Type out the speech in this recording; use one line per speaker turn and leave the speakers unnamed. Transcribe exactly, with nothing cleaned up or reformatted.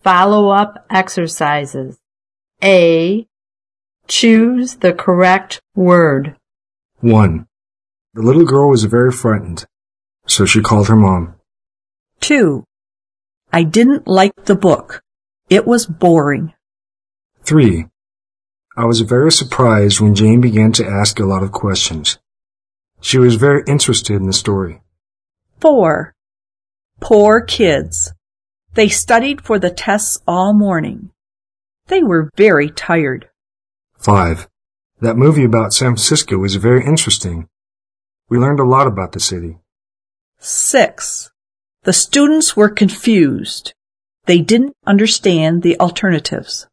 follow-up exercises. A. Choose the correct word.
one. The little girl was very frightened, so she called her mom.
Two. I didn't like the book. It was boring.
three. I was very surprised when Jane began to ask a lot of questions. She was very interested in the story.
Four. Poor kids. They studied for the tests all morning. They were very tired.
five. That movie about San Francisco was very interesting. We learned a lot about the city.
Six. The students were confused. They didn't understand the alternatives.